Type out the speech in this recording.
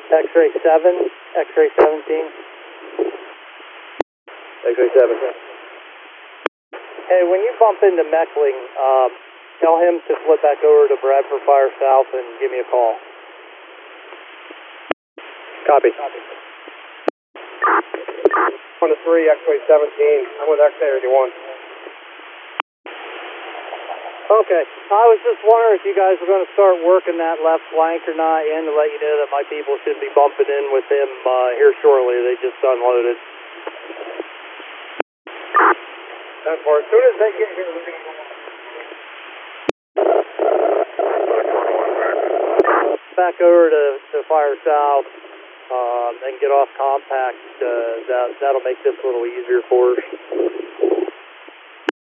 X-ray 7, X-ray 17. X-ray 7. Hey, when you bump into Meckling, tell him to flip back over to Bradford Fire South and give me a call. Copy. On the 3, X-ray 17. I'm with X-ray 81. Okay, I was just wondering if you guys were going to start working that left flank or not, and to let you know that my people should be bumping in with him here shortly. They just unloaded. As soon as they get here, we're going to go back over to Fire South and get off compact. That'll make this a little easier for us.